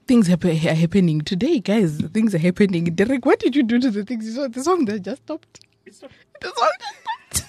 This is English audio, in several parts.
things are happening today, guys. Things are happening. Derek, what did you do to the things? You saw the song that just stopped. The song just stopped.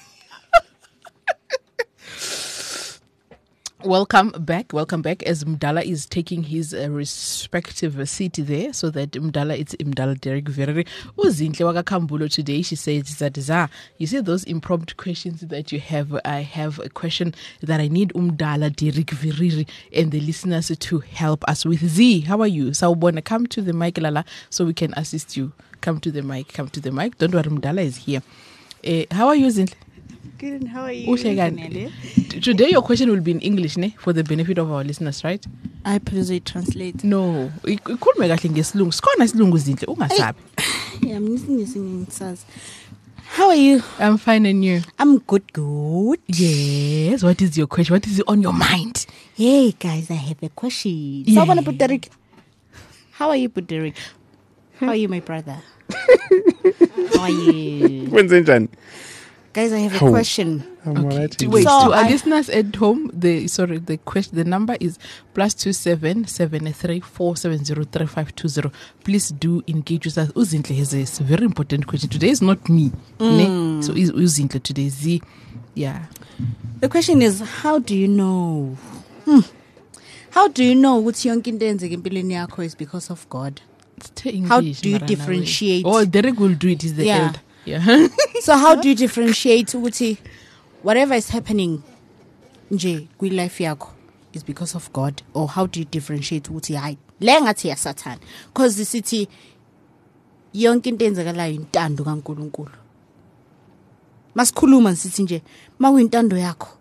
Welcome back. As Mdala is taking his respective seat there, so that it's Mdala Derek Vereri. Uzinhle wakaKhambulo today. She says that you see those impromptu questions that you have. I have a question that I need Mdala Derek Vereri and the listeners to help us with. Z, how are you? Sawubona, come to the mic, Lala, so we can assist you. Come to the mic. Don't worry, Mdala is here. How are you, Zinhle? Good, how are you? Today your question will be in English, ne? For the benefit of our listeners, right? I please translate. No, ikhulume kahle ngesilungu. Sikhona isilungu Zinhle, ungasabi. Yeah, I'm listening. How are you? I'm fine, and you? I'm good. Yes, what is your question? What is on your mind? Hey guys, I have a question. Yeah. So, Derek. How are you, Derek? How are you, my brother? How are you? Guys, I have a question. Okay. Wait, so to our listeners at home, the number is +27 73 470 3520. Please do engage with us. Uzinhle has a very important question. Today is not me. Ne? So Uzinhle today. Z. Yeah. The question is, how do you know? How do you know what's yonke into enzeke empilweni yakho is because of God? How do you differentiate? Oh, Derek will do it. He's the elder. Yeah. So how do you differentiate ukuthi whatever is happening nje kwi life yakho is because of God, or how do you differentiate ukuthi hayi le ngathi ya Satan, because the city yonke into enzakalayo intando kaNkuluNkulu. Masikhuluma sithi nje makuyintando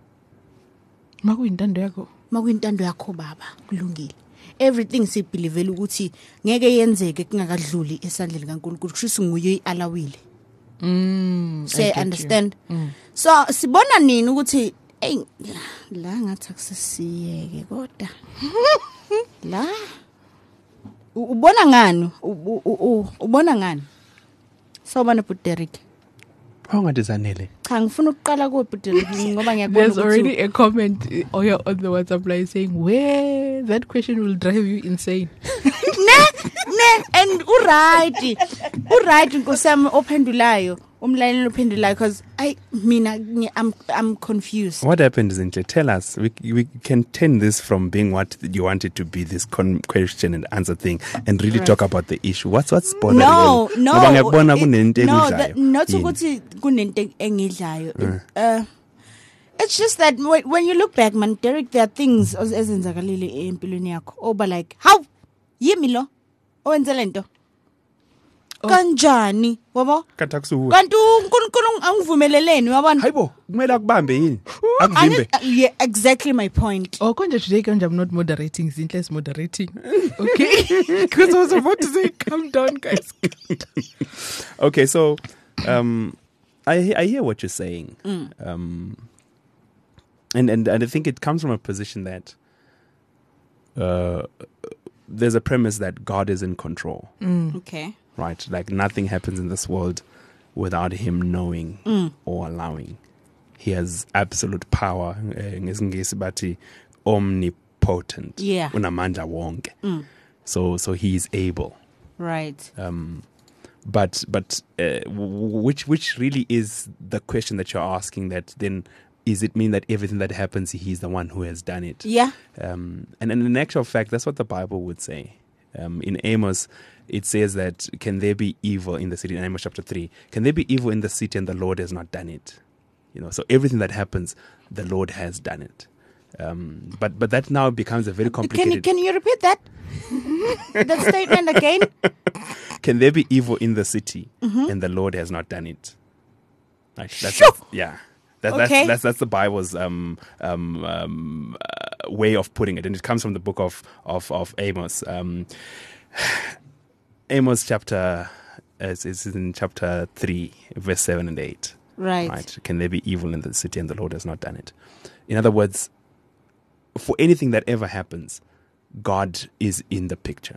yakho baba kulungile. Everything sibelievela ukuthi ngeke yenzeke kungakadluli esandleni kaNkuluNkulu, kusho nguye alawile. Say understand. So sibona nini ukuthi hey la ngathi akusiyeke kodwa la ubona ngani ubona ngani sawubona Derek? Awungadizanele. Cha ngifuna ukuqala ku Derek ngoba ngiyabona there's already a comment on the WhatsApp line saying where that question will drive you insane. ne and uright nkosami ophendulayo umlayini ophendulayo, because I'm confused. What happened is, tell us. We can turn this from being what you want it to be, this question and answer thing, and really talk about the issue. What's bothering you? No. Not ukuthi kunento engidlayo. It's just that when you look back, man, Derek, there are things ezenzakalile empilweni yakho. Oba like, how? Yimi lo? Owenzele nto? Kanjani wabo kanti uNkulunkulu angivumeleleni wabona hayibo kumele akubambe yini akuvimbe. Yeah, exactly my point. Oh konje today I'm not moderating, Zinhle is moderating. Okay. Because I was about to say calm down guys. Okay, so I hear what you're saying. And I think it comes from a position that there's a premise that God is in control. Okay. Right, like nothing happens in this world without him knowing or allowing. He has absolute power, omnipotent. Yeah. Unamandla wonke. So he is able. Right. But which really is the question that you're asking, that then is it mean that everything that happens he's the one who has done it? Yeah. And in actual fact, that's what the Bible would say. In Amos, it says that can there be evil in the city? In Amos chapter 3, can there be evil in the city and the Lord has not done it? So everything that happens, the Lord has done it. But that now becomes a very complicated. Can you repeat that? That statement again? Can there be evil in the city and the Lord has not done it? Right, that's the Bible's way of putting it, and it comes from the book of Amos. Amos chapter is in chapter 3, verse 7 and 8. Right. Can there be evil in the city and the Lord has not done it? In other words, for anything that ever happens, God is in the picture.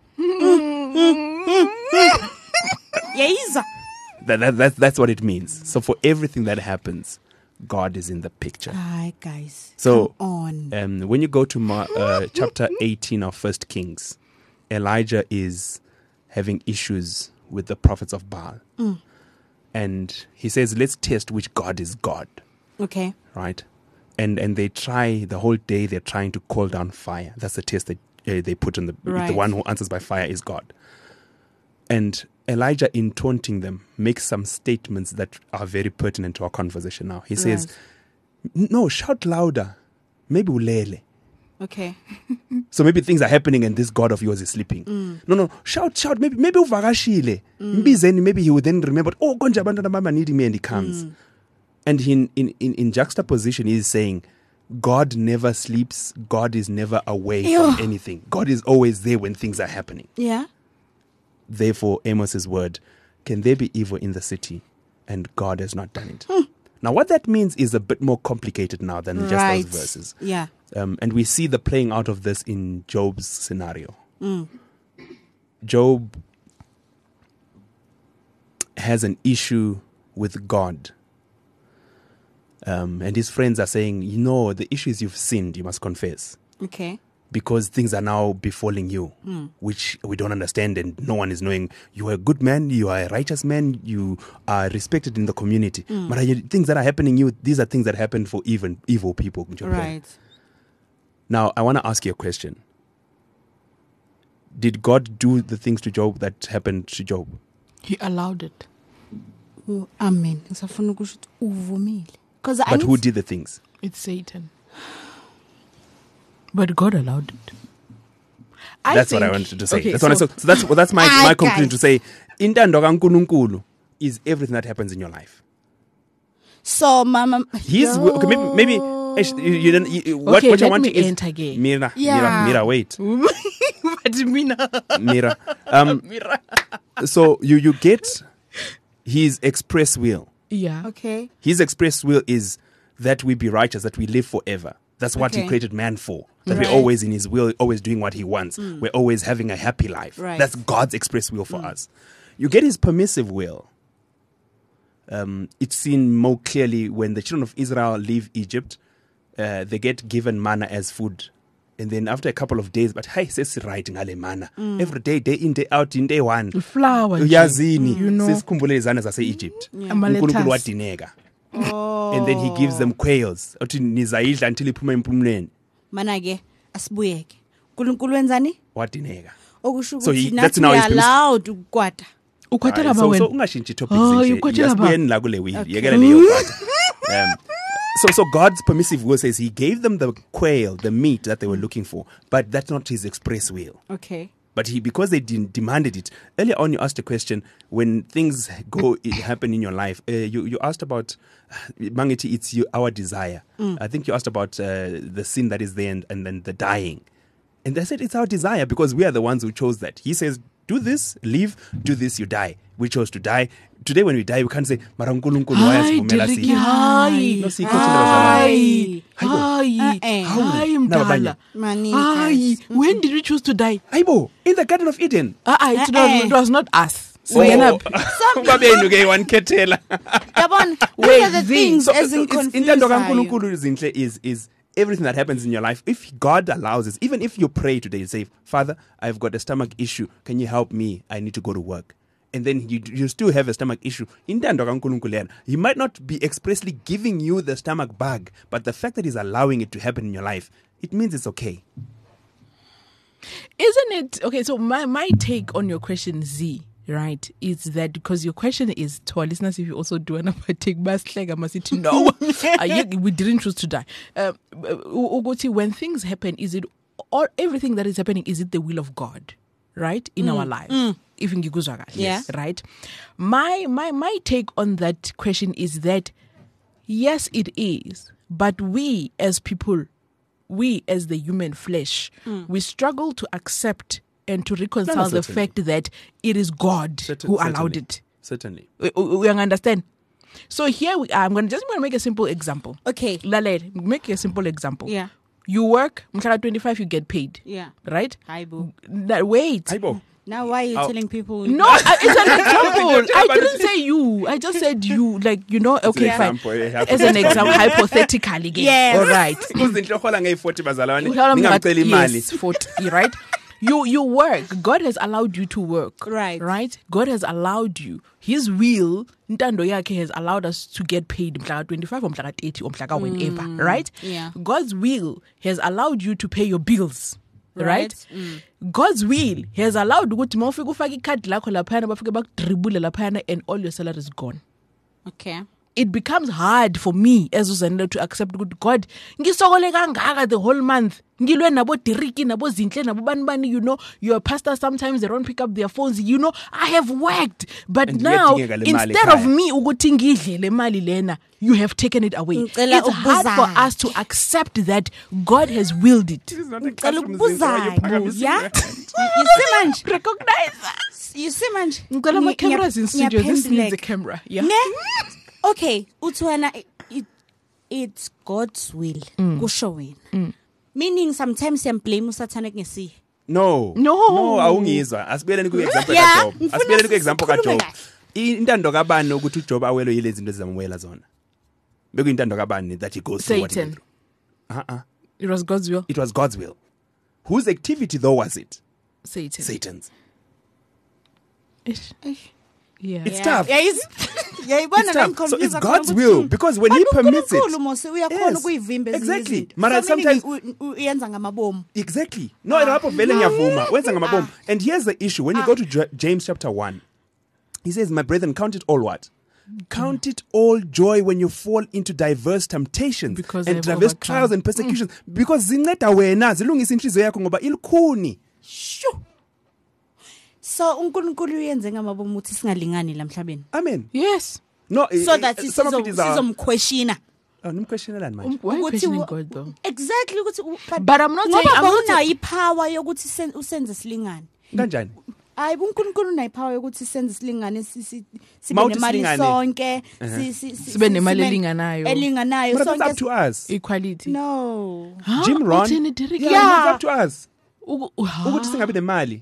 Yes. That's what it means. So for everything that happens, God is in the picture. Hi, guys. So come on. When you go to chapter 18 of 1 Kings, Elijah is having issues with the prophets of Baal. And he says, let's test which God is God, Okay. right? And they try, the whole day they're trying to call down fire. That's the test that they put on the Right. one who answers by fire is God. And Elijah, in taunting them, makes some statements that are very pertinent to our conversation now. He says, no, shout louder. Maybe ulele. Okay. So maybe things are happening and this God of yours is sleeping. No, shout. Maybe uvakashile. Mbizeni, maybe he will then remember, oh, konje abantwana bami needing me, and he comes. And in juxtaposition, he is saying, God never sleeps. God is never away from anything. God is always there when things are happening. Yeah. Therefore, Amos's word, can there be evil in the city? And God has not done it. Now, what that means is a bit more complicated now than just those verses. Yeah. And we see the playing out of this in Job's scenario. Job has an issue with God. And his friends are saying, the issue is you've sinned, you must confess. Okay. Because things are now befalling you, which we don't understand, and no one is knowing. You are a good man, you are a righteous man, you are respected in the community. But things that are happening you, these are things that happen for even evil people. Right. Now, I want to ask you a question. Did God do the things to Job that happened to Job? He allowed it. Amen. Ngisafuna ukusho ukuthi uvumile. But who did the things? It's Satan. But God allowed it. That's what I wanted to say. Okay, that's my conclusion guys. to say, intando kaNkulunkulu is everything that happens in your life. So, Mama, Okay, maybe you don't. What I let want me is enter again. Mira, wait, But Mira. So you get his express will. Yeah. Okay. His express will is that we be righteous, that we live forever. That's what he Okay. created man for. That Right. we're always in his will, always doing what he wants. We're always having a happy life. Right. That's God's express will for us. You get his permissive will. It's seen more clearly when the children of Israel leave Egypt. They get given manna as food. And then after a couple of days, but hey, says writing ngale manna. Every day in, day out, in day one. Flower. Uyazini, You know. sesikhumbule izana zase-Egypt. Amaletas. uNkulunkulu wadineka. And then he gives them quails. Uthi nizayidla until iphuma empumlweni. Mana ke asibuyeke. uNkulunkulu wenzani? Wadineka. Okusho So ukuthi that's nathi now we his are allowed ukwata. Ukhwathela So wena. ungashintshi topics Oh, nje. ukhwathela ba. Yasibuyeni la kule wheel. Yekela leyo kwata. So God's permissive will says he gave them the quail, the meat that they were looking for, but that's not his express will. Okay. But because they demanded it. Earlier on, you asked a question, when things happen in your life, you asked about, Mangiti, it's our desire. I think you asked about the sin that is there and then the dying. And I said, it's our desire because we are the ones who chose that. He says, do this, live, do this, you die. We chose to die. Today when we die, we can't say, Mara uNkulunkulu wayasivumela Derek, sife." hi. No, sikhothele bazalwane. Hi, Mdala. Mani, Hi. guys. When did we choose to die? Hayibo, in the Garden of Eden. It was not us. So, babenu ke wankhethela. Yabona, Wait, these are the Zee. things as in Intando confused. kaNkulunkulu zinhle is everything that happens in your life. If God allows it, even if you pray today and say, Father, I've got a stomach issue. Can you help me? I need to go to work. And then you still have a stomach issue. Intando kaNkulunkulu yana. He might not be expressly giving you the stomach bug, but the fact that he's allowing it to happen in your life, it means it's okay. Isn't it? Okay, so my take on your question, Z, right, is that because your question is to our listeners, if you also do an take no, we didn't choose to die. Ugoti, when things happen, is it or everything that is happening, is it the will of God, right, in our lives? If in Giguzwaga, Yeah. right. My take on that question is that yes, it is, but we as people, we as the human flesh, we struggle to accept and to reconcile the certainly. fact that it is God who allowed it. Certainly. We understand. So here we are. I'm going to make a simple example. Okay. Lalet, make a simple example. Yeah. You work, Mkhala 25, you get paid. Yeah. Right? Hi, boo. Wait. Hayibo. Now why are you telling people? No, it's an example. I didn't say you. I just said you. Like, okay, fine. example, yeah. As an example, hypothetically. Again. Yes. All right. Kuzinhle ohola ngeyi-40 bazalwane. Ningamcela imali. Yes, 40, right? You work. God has allowed you to work. Right. Right? God has allowed you. His will, ntando yakhe, has allowed us to get paid mhlaka 25 or mhlaka 30 or mhlaka whenever. Right? Yeah. God's will has allowed you to pay your bills. Right? God's will has allowed ukuthi mawufika ufaka ikhadi lakho laphana bafike bakudribule laphana and all your salary is gone. Okay. It becomes hard for me as uZanele to accept ukuthi God ngisokole kangaka the whole month ngilwe nabo Deriki nabo Zinhle nabo bani you your pastor sometimes they don't pick up their phones I have worked but And now kuyadingeka le mali instead of ekhaya. me ukuthi ngidle le mali lena you have taken it away. Ngicela It's hard for ukubuzana. us to accept that God has willed it. Ngicela ukubuzana. Yeah. You see manje. Recognize. You see manje. Ngicela ama cameras in studio. This needs a Ngiyaphenduleka. camera. Yeah. Ne? Okay, utwana it's God's will. Kusho wena. Meaning sometimes you blame usathana kungesiye. No awungizwa asibeleni ku example Yeah, ka Job ngifuna asibeleni ku example ka sikhulume Job kahle. intando kabani ukuthi uJob awelwe yilezi zinto ezamwela zona bekuyintando kabani that he goes through what he went Satan. through. It was God's will. It was God's will. Whose activity though was it? Satan. Satan's. Ish. Yeah. It's tough. Yeah, It's tough. So it's God's will because when he permits it. Yes. Exactly. Mara sometimes uyenza ngamabomu. exactly. No, lapho vele ngiyavuma. Wenza ngamabomu. And here's the issue. When you go to James chapter 1, he says, "My brethren, count it all what? Count it all joy when you fall into diverse temptations Because and I've diverse overcome." trials and persecutions. Because zinceda wena zilungisa inhliziyo yakho ngoba ilukhuni. Sho. So uNkulunkulu uyenze ngamabomu uthi singalingani la emhlabeni. Amen. Yes. No, So that some of it is our... sizomquestiona. Nimquestionelani manje? Why Ukuthi questioning God though? Exactly ukuthi But I'm not saying I'm not unayo ipower yokuthi usenze silingane. Kanjani? Hayi uNkulunkulu unayo ipower yokuthi senze silingane sibe Mawuthi nemali silingane. sonke sibe nemali elinganayo. elinganayo But that's up sonke. to us. Equality. No. Huh? Jim Ron. Uthini, Derek? Yeah, it's up to us. Huh? Ukuthi singabi nemali.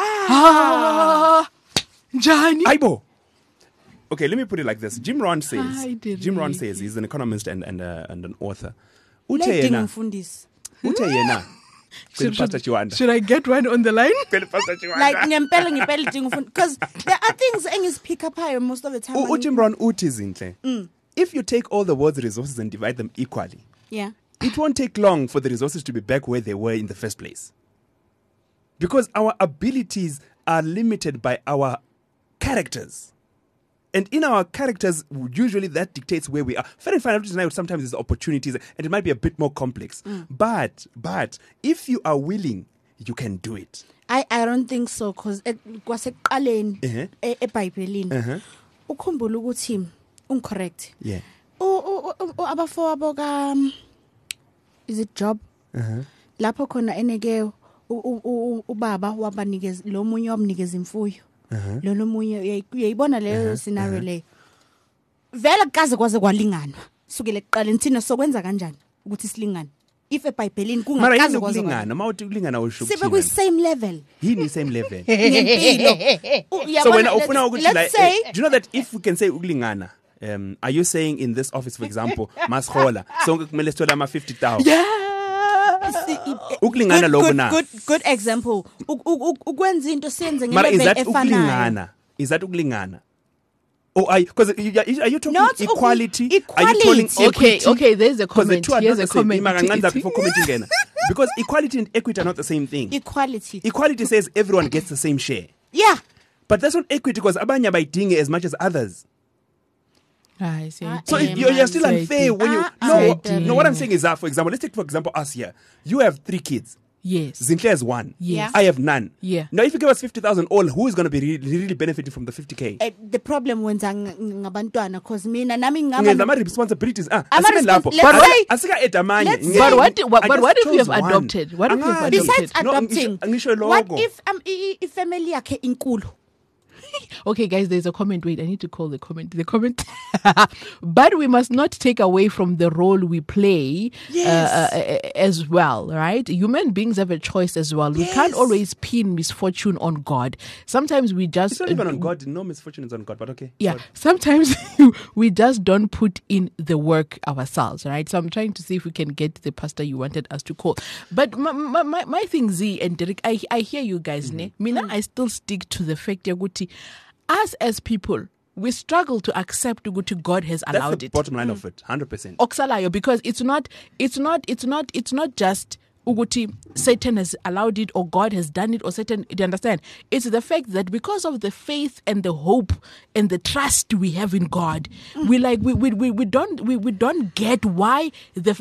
Njani? Aibo. Okay, let me put it like this. Jim Ron says, Hi, Derek. he's an economist and an author. Uthe Letting yena, umfundisi. uthe yena. Kweli Pastor Chiwanda. Should I get one on the line? Kweli Pastor Chiwanda. Like ngempela idinga umfundisi because there are things engisipick up higher most of the time. Jim Ron uthi Zinhle. If you take all the world's resources and divide them equally, Yeah. it won't take long for the resources to be back where they were in the first place. Because our abilities are limited by our characters. And in our characters, usually that dictates where we are. Fair and final tonight sometimes there's opportunities and it might be a bit more complex. But if you are willing, you can do it. I don't think so because kwasekuqaleni eBhayibhelini ukhumbula ukuthi uncorrect. Yeah. Abafowabo ka is it Job? Lapho khona eneke ubaba wabanikeza lo munye wamnikeza imfuyo. Lo munye uyayibona leyo scenario leyo. Vele kaze kwaze kwalingana. Sukele ekuqaleni thina sokwenza kanjani ukuthi silingane? If eBhayibhelini kungakaze kwaze kulingana, mawuthi kulingana usho sibe ku same level. Yini same level. Ngempilo. So when ufuna ukuthi let's say do you know that if we can say ukulingana, are you saying in this office for example, mashola sonke kumele sithola ama 50,000? Ukulingana lokho na. Good example. Ukwenza into siyenze Mara is ngelevel that efanayo. ukulingana? Is that ukulingana? Or are you talking Not equality? Are you calling equity? Okay, there's a comment. Here's Here's a comment. Before commenting again. Because equality and equity are not the same thing. Equality. Equality says everyone gets the same share. Yeah. But that's not equity because abanye bayidinge as much as others. I see. So you're still unfair when you no. What I'm saying is that, for example, let's take for example us here. You have 3 kids. Yes. Zinhle has 1. Yes. I have none. Yeah. Now, if you give us 50,000 all, who is going to be really benefiting from the 50K? The problem wenza ngabantwana because mina nami Ngama responsibilities. Let's say- But what if you have adopted? What if you have adopted? Besides adopting, Ngisho what logo. if ifamily yakhe inkulu? Okay, guys, there's a comment. Wait, I need to call the comment. The comment. But we must not take away from the role we play as well, right? Human beings have a choice as well. We can't always pin misfortune on God. Sometimes we just... It's not even on God. No misfortune is on God, but okay. Yeah, God. sometimes we just don't put in the work ourselves, right? So I'm trying to see if we can get the pastor you wanted us to call. But my thing, Z and Derek, I hear you guys, ne? Mina, I still stick to the fact, Yaguti, us as people, we struggle to accept Yaguti God has allowed That's the it. bottom line of it, 100%. Oksalayo, because it's not just Uguti, Satan has allowed it or God has done it or Satan, you understand? It's the fact that because of the faith and the hope and the trust we have in God, we don't get why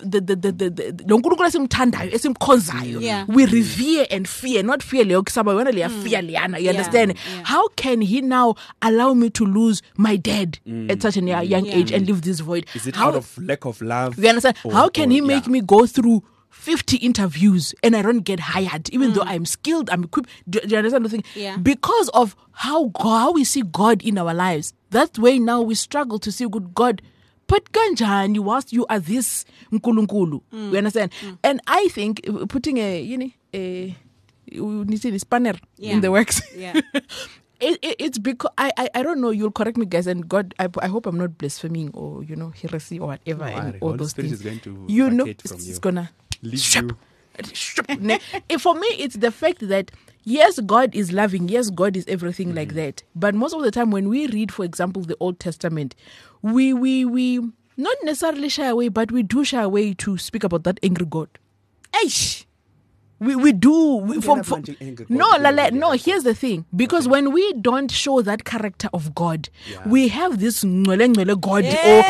we revere and fear, not fear you understand? How can he now allow me to lose my dad at such a young age and leave this void? Is it out of lack of love? You understand? How can he make me go through 50 interviews and I don't get hired, even though I'm skilled, I'm equipped? Do you understand the thing? Yeah. Because of how we see God in our lives. That way now we struggle to see good God. But kanjani whilst you are this nkulunkulu. You understand? And I think putting a spanner in the works. Yeah. It's because I don't know, you'll correct me guys, and God, I hope I'm not blaspheming or heresy or whatever and all those things. Is going to It's gonna leave you. For me, it's the fact that yes, God is loving, yes, God is everything like that. But most of the time when we read, for example, the Old Testament, we not necessarily shy away, but we do shy away to speak about that angry God. Eish! We do. No, here's the thing. Because when we don't show that character of God, we have this God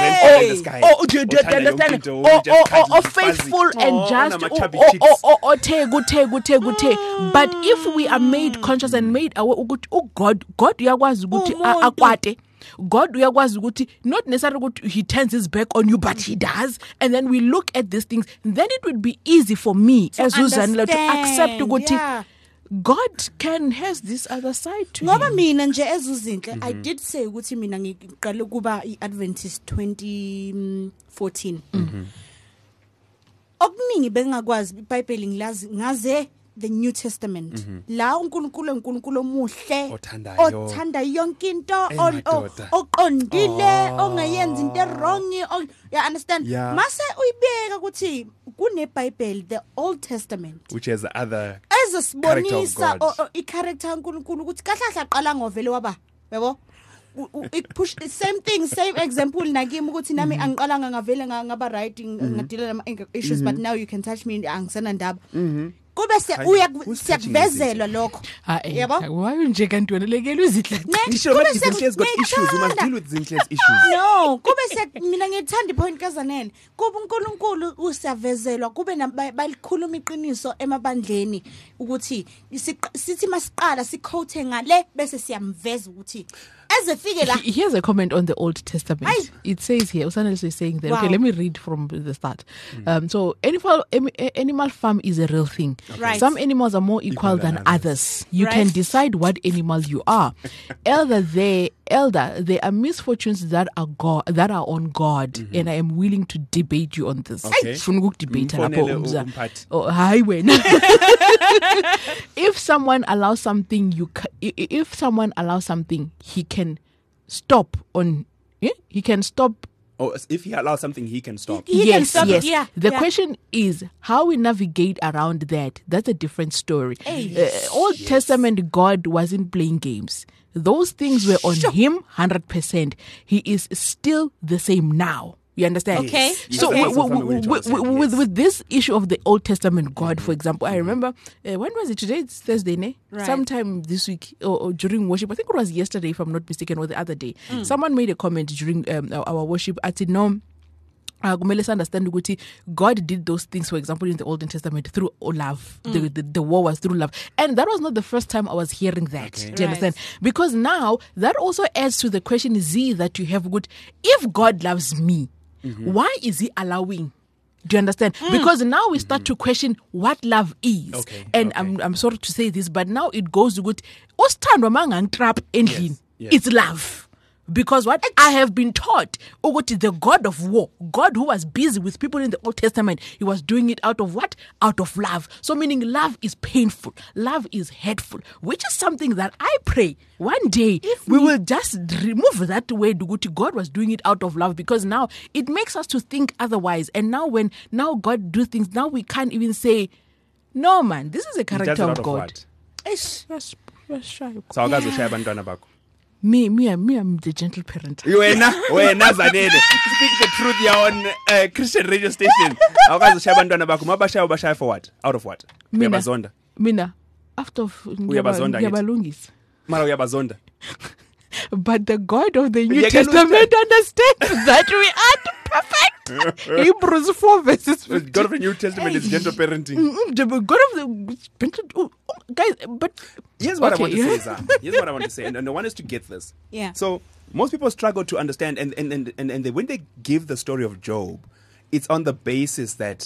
or faithful and just or tegu. But if we are made conscious and made aware, God uyakwazi ukuthi akwate. God uyakwazi ukuthi not necessarily ukuthi he turns his back on you, but he does. And then we look at these things, then it would be easy for me as Uzanile to accept ukuthi God has this other side to ngoba him. mina nje ezuzinhle I did say ukuthi mina ngiqale kuba iAdventist 2014 okuningi bengakwazi iBhayibheli ngilazi ngaze the New Testament la uNkulunkulu omuhle othanda yonke into oqondile ongayenza into wrong, you understand? Mase uyibeka ukuthi kuneBhayibheli, the Old Testament, which has the other ezosibonisa i-character kaNkulunkulu ukuthi kahle aqala ngovele waba yabo push the same thing, same example nakimi ukuthi nami angiqalanga ngavele ngaba writing ngadila nama issues, but now you can touch me angisena ndaba kube siyakuvezelwa lokho yabo why nje kanti wena lekela uzidla Zinhle's got issues. We must deal with Zinhle's issues. No, kube mina ngithanda ipoint kaZanele kuba uNkulunkulu usiyavezelwa kube balikhuluma iqiniso emabandleni ukuthi sithi masiqala siquote ngale bese siyamveza ukuthi ezefike la. Here's a comment on the Old Testament. It says here, Usanele is saying that, okay, let me read from the start. So animal farm is a real thing. Right. Some animals are more equal than others. You can decide what animal you are. Elder, there are misfortunes that are on God, and I am willing to debate you on this. Okay. If someone allows something, he can stop on. He can stop. Or if he allows something, he can stop. Yes. The question is how we navigate around that. That's a different story. Old Testament God wasn't playing games. Those things were on him 100%. He is still the same now. You understand? Okay. So with this issue of the Old Testament God, for example, I remember when was it? Today it's Thursday, ne? Right. Sometime this week or during worship. I think it was yesterday, if I'm not mistaken, or the other day. Someone made a comment during our worship. I said no. Understand ukuthi God did those things, for example, in the Old Testament through love. The war was through love, and that was not the first time I was hearing that. Okay. Do you understand? Because now that also adds to the question Z that you have. Good, if God loves me, why is He allowing? Do you understand? Because now we start to question what love is. Okay. And I'm sorry to say this, but now it goes good. Ostandwa mangang trap endlini. Yes. It's love. Because what I have been taught, the God of war, God who was busy with people in the Old Testament, he was doing it out of what? Out of love. So meaning love is painful, love is hateful, which is something that I pray one day we will just remove that word. God was doing it out of love, because now it makes us to think otherwise. And now when God do things, now we can't even say, no man, this is a character of God. Eish. Yes, shy. So awukazoshaya abantwana bakho. Me, I'm the gentle parent. Wena Zanele. Speak the truth here on Christian radio station. Awukazoshaya abantwana bakho. Mabashaya for what? Out of what? Uyabazonda. Mina after Uyabazonda ngithi. ngiyabazonda. Mara uyabazonda. But the God of the New Testament understands that we aren't perfect. Hebrews 4 verses 15. God of the New Testament is gentle parenting. The God of the guys, but Here's what okay. I want to say, Zah. Here's what I want to say, and I want us to get this. Yeah. So most people struggle to understand, and when they give the story of Job, it's on the basis that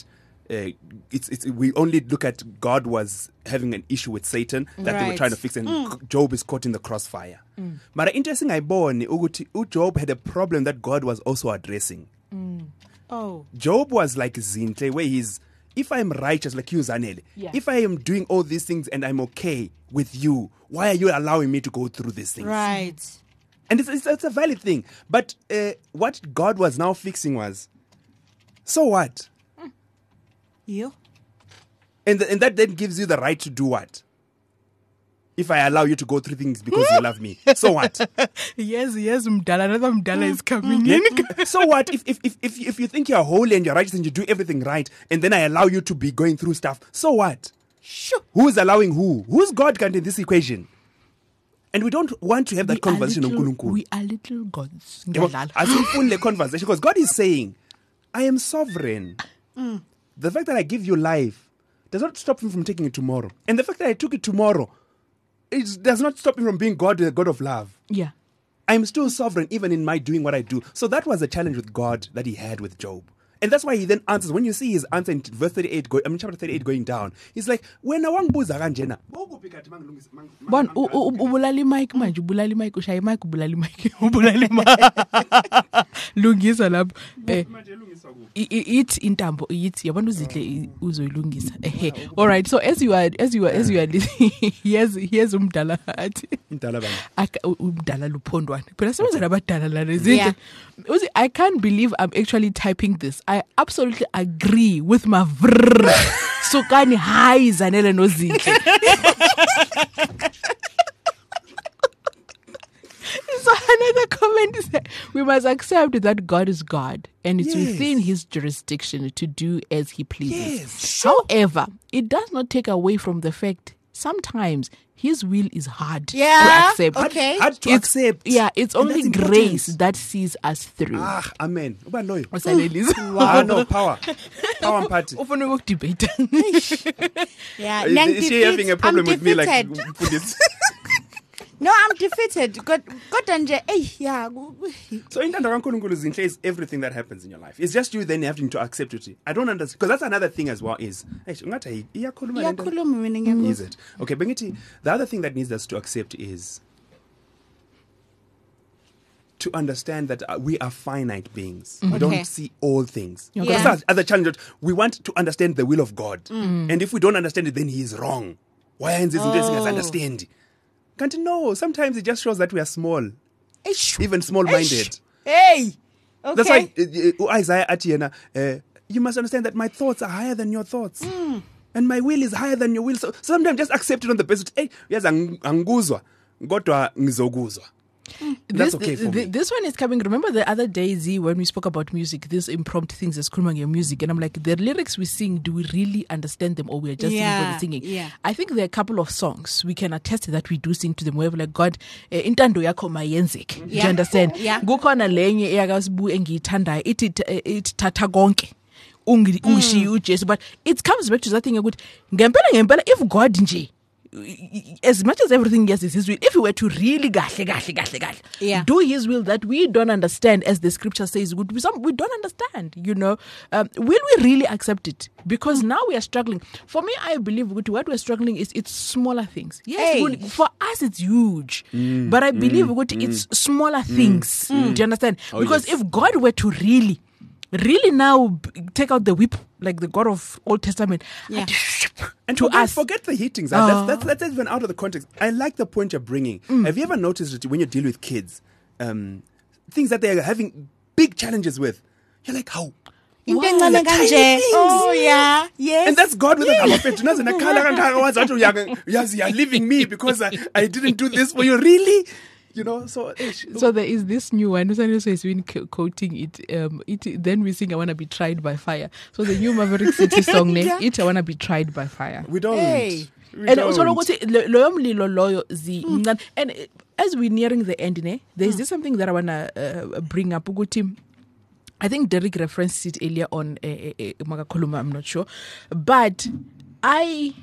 we only look at God was having an issue with Satan that they were Right. trying to fix, and Job is caught in the crossfire. But interesting, Job had a problem that God was also addressing. Oh. Job was like Zintle, where he's, if I'm righteous like you, Zanele, Yeah. if I am doing all these things and I'm okay with you, why are you allowing me to go through these things? Right. And it's a valid thing. But what God was now fixing was, so what? You? And that then gives you the right to do what? If I allow you to go through things because you love me, so what? yes, Mdala, another Mdala is coming in. So what if you think you're holy and you're righteous and you do everything right, and then I allow you to be going through stuff, so what? Sure. Who's allowing who? Who's God in this equation? And we don't want to have that conversation on Nkulunkulu. We are little gods. As we full the conversation, because God is saying, I am sovereign. The fact that I give you life does not stop me from taking it tomorrow. And the fact that I took it tomorrow, it does not stop me from being God, the God of love. Yeah. I'm still sovereign even in my doing what I do. So that was the challenge with God that he had with Job. And that's why he then answers. When you see his answer in verse 38, chapter 38 going down, he's like, when wangibuza kanjena, Bon, ubulali mic manje, ubulali mic, ushaya mic, ubulali mic, ubulali mic. Lungisa lapho. It intambo, it yabona uzihle uzoyilungisa. All right. So as you are listening, here's umdala athi. Mdala bani? Umdala luphondwane. Phela sebenza labadala lana izinto. Uzi, I can't believe I'm actually typing this. I absolutely agree with my vrrr. Sokani hayi Zanele nozinhle. So another comment is that we must accept that God is God and it's Yes. within his jurisdiction to do as he pleases. Yes. However, it does not take away from the fact sometimes his will is hard Yeah, to accept. okay. Hard to It's- accept. Yeah, it's And only that's grace important. that sees us through. Ah, amen. Uba loyo. Wow. No, power and party. Ufuna ukudebate. Yeah. Is she having a problem with me? Like, defeated. No, I'm defeated. God nje. Yeah. so intando kaNkulunkulu zinhle is everything that happens in your life. It's just you then having to accept it. I don't understand, because that's another thing as well. Is ungathi iyakhuluma le nto? Iyakhuluma mina ngiyakuzwa. Is it okay? Bengithi the other thing that needs us to accept is to understand that we are finite beings. We Okay. don't see all things. Okay. Because that's other challenge. We want to understand the will of God, and if we don't understand it, then He is wrong. Why aren't these things understand? Can't no. Sometimes it just shows that we are small, Eish. even small-minded. Hey. Okay. That's why Isaiah Atiena, you must understand that my thoughts are higher than your thoughts. And my will is higher than your will. So sometimes just accept it on the basis, hey, yes, anguzwa, kodwa ngizokuzwa. That's okay for me. This one is coming. Remember the other day, Z, when we spoke about music, these impromptu things as Kulmangia music, and I'm like, the lyrics we sing, do we really understand them, or we're just singing for the singing? Yeah. I think there are a couple of songs we can attest that we do sing to them. Where we're like, God, intando yakho mayenzeke. Do you Yeah. understand? Yeah. Kukhona lenye eyakasibu engiyithandayo ithi thatha konke ungishiye uJesu, but it comes back to that thing ukuthi ngempela if God nje as much as everything yes is his will, if he were to really Yeah. do his will that we don't understand, as the scripture says, we don't understand, will we really accept it? Because now we are struggling. For me, I believe what we're struggling is it's smaller things. Yes, Hey. for us it's huge, but I believe it's smaller things. Do you understand? Oh, Because yes. if God were to really now take out the whip like the God of Old Testament, Yeah. And to us. forget the heatings. That's even out of the context. I like the point you're bringing. Have you ever noticed that when you deal with kids, things that they're having big challenges with, you're like, how? Into Why? encane The tiny kanje. things. Oh yeah. Yes. And that's God with a you're leaving me because I didn't do this for you. Really? So there is this new one. Nusanelo has been quoting it. Then we sing "I Wanna Be Tried by Fire." So the new Maverick City song name, Yeah. "I Wanna Be Tried by Fire." We don't. Hey. We And don't. also, loyo mlilo loyo zi. And as we're nearing the end, there's just something that I wanna bring up. Ukuthi, I think Derek referenced it earlier on Magakoluma, I'm not sure, but I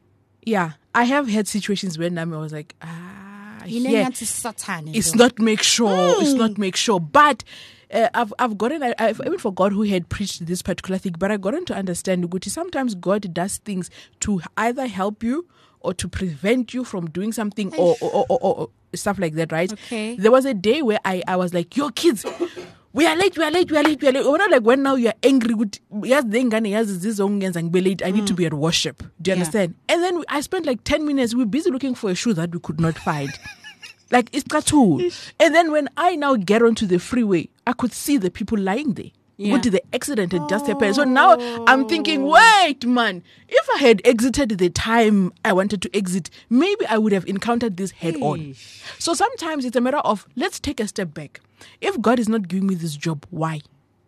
have had situations where Nami was like, yeah, it's not make sure, but I've even forgot who had preached this particular thing, but I gotten to understand Uguti, sometimes God does things to either help you or to prevent you from doing something or stuff like that, right? Okay. There was a day where I was like, yo kids, we are late. We're not like when now you're angry with yes, I need to be at worship. Do you Yeah. understand? And then I spent like 10 minutes, we were busy looking for a shoe that we could not find. Like it's cartoon. And then when I now get onto the freeway, I could see the people lying there. Yeah. What the accident had just happened. So now I'm thinking, wait, man, if I had exited the time I wanted to exit, maybe I would have encountered this head on. So sometimes it's a matter of let's take a step back. If God is not giving me this job, why?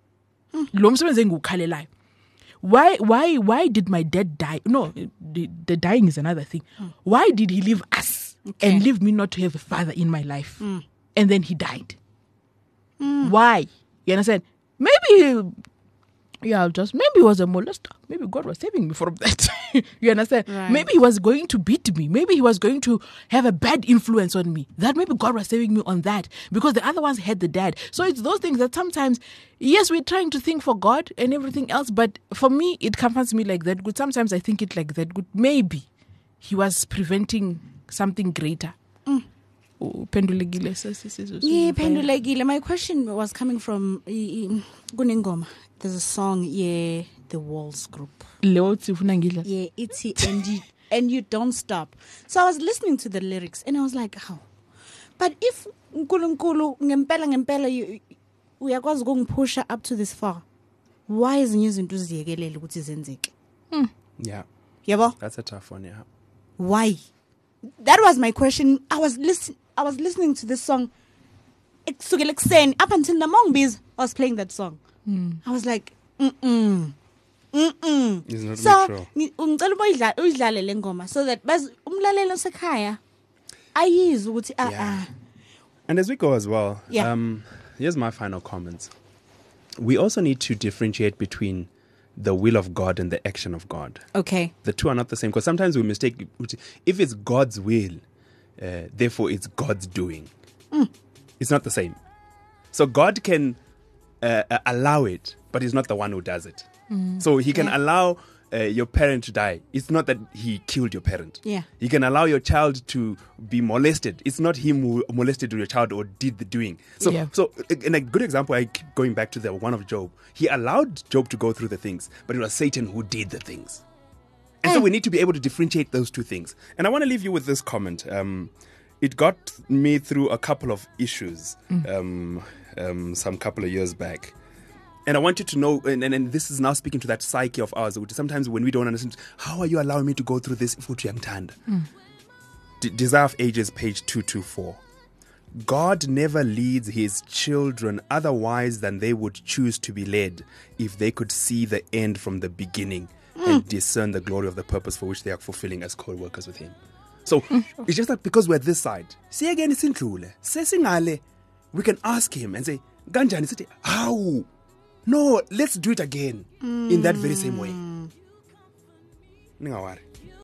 Why did my dad die? No, the dying is another thing. Why did he leave us and leave me not to have a father in my life? And then he died. Why? You understand? Maybe he was a molester. Maybe God was saving me from that. You understand? Right. Maybe he was going to beat me. Maybe he was going to have a bad influence on me. That maybe God was saving me on that because the other ones had the dad. So it's those things that sometimes, yes, we're trying to think for God and everything else, but for me, it comforts me like that. Good. Sometimes I think it like that. Good. Maybe he was preventing something greater. Pendulekile, Yeah, pendulekile. My question was coming from Kunengoma. There's a song, The Walls Group. Yeah, it's and you don't stop. So I was listening to the lyrics and I was like, how? But if Nkulunkulu ngempela uyakwazi ukungipusha up to this far, why is izinto ziyekelele ukuthi zenzeke? Yeah. Yebo? That's a tough one, yeah. Why? That was my question. I was listening to this song kusukela ekuseni up until Namongbiz I was playing that song. I was like, It's not so true. ngicela uyidlale le ngoma so that bas umlaleli osekhaya ayizwe ukuthi Yeah. And as we go as well, Yeah. Here's my final comments. We also need to differentiate between the will of God and the action of God. Okay. The two are not the same because sometimes we mistake. If it's God's will, therefore it's God's doing. It's not the same. So God can allow it, but he's not the one who does it. So he can allow your parent to die. It's not that he killed your parent. Yeah. He can allow your child to be molested. It's not him who molested your child or did the doing. So, Yeah. so in a good example, I keep going back to the one of Job. He allowed Job to go through the things, but it was Satan who did the things. And so we need to be able to differentiate those two things. And I want to leave you with this comment. It got me through a couple of issues some couple of years back. And I want you to know, and this is now speaking to that psyche of ours, which sometimes when we don't understand, how are you allowing me to go through this? Desire of Ages, page 224. God never leads his children otherwise than they would choose to be led if they could see the end from the beginning and discern the glory of the purpose for which they are fulfilling as co-workers with him. So it's just that because we're this side, see again, it's inklule. We can ask him and say, Ganjani, how? No, let's do it again in that very same way. Ningawari.